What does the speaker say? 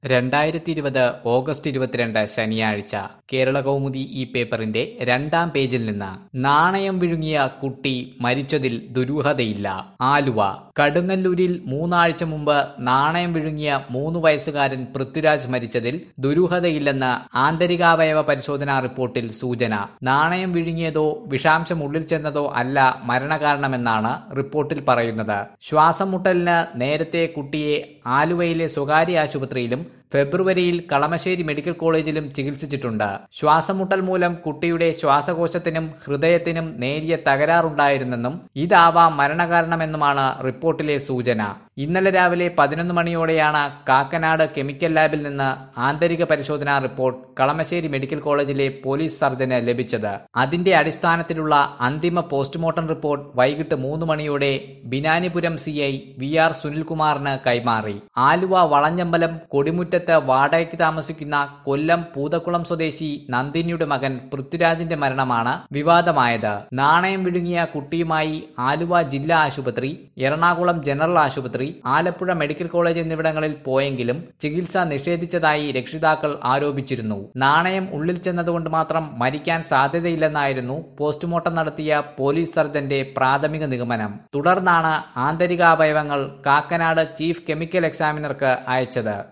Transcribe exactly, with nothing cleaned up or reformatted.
രണ്ടായിരത്തി ഇരുപത് ഓഗസ്റ്റ് ഇരുപത്തിരണ്ട് ശനിയാഴ്ച കേരളകൗമുദി ഈ പേപ്പറിന്റെ രണ്ടാം പേജിൽ നിന്ന് നാണയം വിഴുങ്ങിയ കുട്ടി മരിച്ചതിൽ ദുരൂഹതയില്ല. ആലുവ കടുങ്ങല്ലൂരിൽ മൂന്നാഴ്ച മുമ്പ് നാണയം വിഴുങ്ങിയ മൂന്ന് വയസ്സുകാരൻ പൃഥ്വിരാജ് മരിച്ചതിൽ ദുരൂഹതയില്ലെന്ന് ആന്തരികാവയവ പരിശോധനാ റിപ്പോർട്ടിൽ സൂചന. നാണയം വിഴുങ്ങിയതോ വിഷാംശം ഉള്ളിൽ ചെന്നതോ അല്ല മരണകാരണമെന്നാണ് റിപ്പോർട്ടിൽ പറയുന്നത്. ശ്വാസം മുട്ടലിന് നേരത്തെ കുട്ടിയെ ആലുവയിലെ സ്വകാര്യ ആശുപത്രിയിലും ഫെബ്രുവരിയിൽ കളമശ്ശേരി മെഡിക്കൽ കോളേജിലും ചികിത്സിച്ചിട്ടുണ്ട്. ശ്വാസമുട്ടൽ മൂലം കുട്ടിയുടെ ശ്വാസകോശത്തിനും ഹൃദയത്തിനും നേരിയ തകരാറുണ്ടായിരുന്നെന്നും ഇതാവാം മരണകാരണമെന്നുമാണ് റിപ്പോർട്ടിലെ സൂചന. ഇന്നലെ രാവിലെ പതിനൊന്ന് മണിയോടെയാണ് കാക്കനാട് കെമിക്കൽ ലാബിൽ നിന്ന് ആന്തരിക പരിശോധനാ റിപ്പോർട്ട് കളമശ്ശേരി മെഡിക്കൽ കോളേജിലെ പോലീസ് സർജന് ലഭിച്ചത്. അതിന്റെ അടിസ്ഥാനത്തിലുള്ള അന്തിമ പോസ്റ്റ്മോർട്ടം റിപ്പോർട്ട് വൈകിട്ട് മൂന്ന് മണിയോടെ Binanipuram C I V R സുനിൽകുമാറിന് കൈമാറി. ആലുവ വളഞ്ഞമ്പലം കൊടിമുറ്റ വാടകയ്ക്ക് താമസിക്കുന്ന കൊല്ലം പൂതക്കുളം സ്വദേശി നന്ദിനിയുടെ മകൻ പൃഥ്വിരാജിന്റെ മരണമാണ് വിവാദമായത്. നാണയം വിഴുങ്ങിയ കുട്ടിയുമായി ആലുവ ജില്ലാ ആശുപത്രി, എറണാകുളം ജനറൽ ആശുപത്രി, ആലപ്പുഴ മെഡിക്കൽ കോളേജ് എന്നിവിടങ്ങളിൽ പോയെങ്കിലും ചികിത്സ നിഷേധിച്ചതായി രക്ഷിതാക്കൾ ആരോപിച്ചിരുന്നു. നാണയം ഉള്ളിൽ ചെന്നതുകൊണ്ട് മാത്രം മരിക്കാൻ സാധ്യതയില്ലെന്നായിരുന്നു പോസ്റ്റ്മോർട്ടം നടത്തിയ പോലീസ് സർജന്റെ പ്രാഥമിക നിഗമനം. തുടർന്നാണ് ആന്തരികാവയവങ്ങൾ കാക്കനാട് ചീഫ് കെമിക്കൽ എക്സാമിനർക്ക് അയച്ചത്.